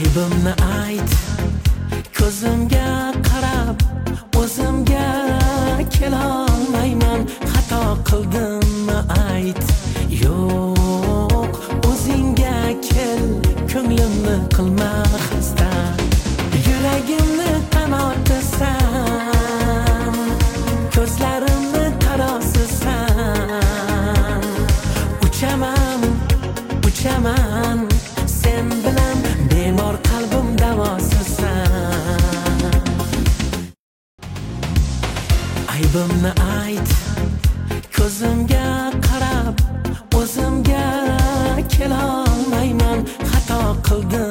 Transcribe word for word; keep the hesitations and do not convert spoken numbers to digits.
Aybimni ayt, ko'zimga qarab, o'zimga kelolmayman. Xato qildimmi ayt, yo'q, o'zingga kel, ko'nglimni qilma xasta. Yuragimni qanotasan, ko'zlarimni qarosisan. Uchaman, uchaman, sen bilan bemor qalbim davosisan. Aybimni ayt, ko'zimga qarab, o'zimga kelolmayman. Xato qildim